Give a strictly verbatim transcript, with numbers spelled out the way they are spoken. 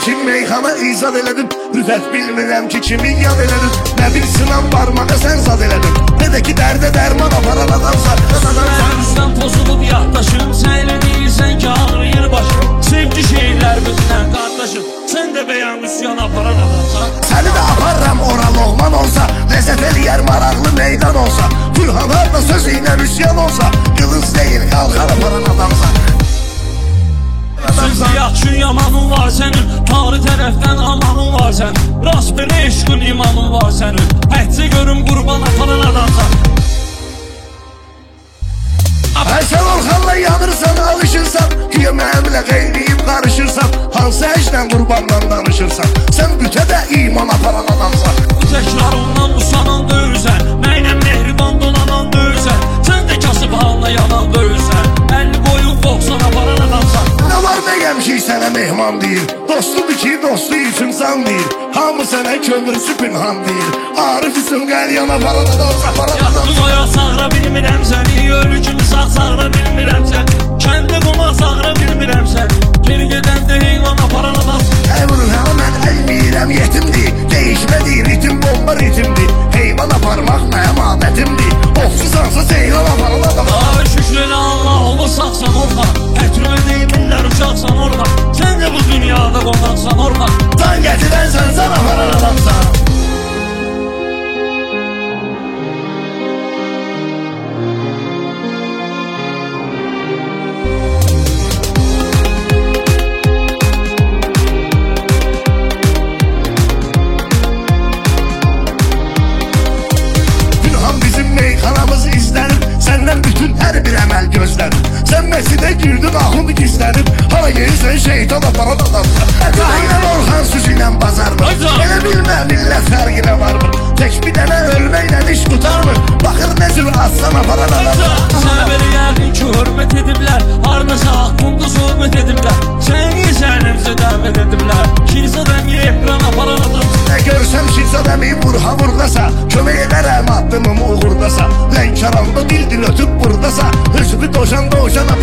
ki meyxana izad elədim. Üzət bilmirəm ki kimi yad elədim. Nə bir sınan barmağa sən zad elədim. Ne də ki dərdə dərman aparan adamsa. Sən üstdən pozulub yaddaşım, sən elə deyirsən ki ağrıyır başım. Sevgi şeylər bütünən qardaşım, sən də beyan üsyan aparan adamsan. Səni də aparram ora loğman olsa, ləzzət eləyər maraqlı meydan olsa. Gülhanar da söz ilə üsyan olsa, qılınc deyil qalxar aparan adamsan. Sözü yaxşı yamanın var sənin, tarih tərəfdən amanın var sənin. Rast belə eşqin imanın var sənin, həcci görüm qurban aparan adamsan. Sən Orxanla yanırsan, alışırsan, güya mənimlə qeyriyib qarışırsan. Hansı əcdən qurbandan danışırsan, sən bütə də iman aparan adamsan. Bu təkrarından usanan döyürsən, mənlə mehriban dolanan döyürsən. Sən də kasıb halına yanan döyürsən, əlli boyun qoxsan aparan adamsan. Nə var məyəm ki sənə mehman deyir, dostudur ki dostu üçün can deyir. Hamı sənə kömürsü pünhan deyir, Arif üçün qəlyan aparan adamsan. Yatdım oya sağıra bilmirəm səni, ölü kimi sağ sağıra bilmirəm sən. Kəndə quma sağıra bilmirəm sən, geri gedəndə heyvan aparan adamsan. Əmrün hə mən əlmirəm yetimdir, değişmədir ritim bomba ritimdir. Heyvan aparmaq mənim adətimdir, ofçusansa ceylan aparan adamsan. Ay şükür elə Allah olur sağsan orada, ətrafı deymirlər uşaqsan orada. Sən də bu dünyada qonaqsan orada, can gətirən sən can aparan adamsan. Meyxanamız izlənib, səndən bütün hər bir əməl gözlənib. Sən məsidə girdin, ahını gizlənib, hara gelirsən şeytan aparan adamsan. Aynen Orxan süzü ilə bazarmır, elə bilmə millət fərqinə varmır. Tək bir dənə ölməklə iş qutarmır, baxır nə cür aslan aparan adamsan. Sənə belə gəldin ki hörmət ediblər, haradasa haqqında sohbət ediblər. Səni sənimizə dəvət ediblər, kilsədən ekran aparan adamsan. Nə görsəm kilsədəmi vurha vurdasa, kömək edərəm addımım uğurdasa. Lənkaranda dil dil ötüb buradasa, hüsbü doşan doşan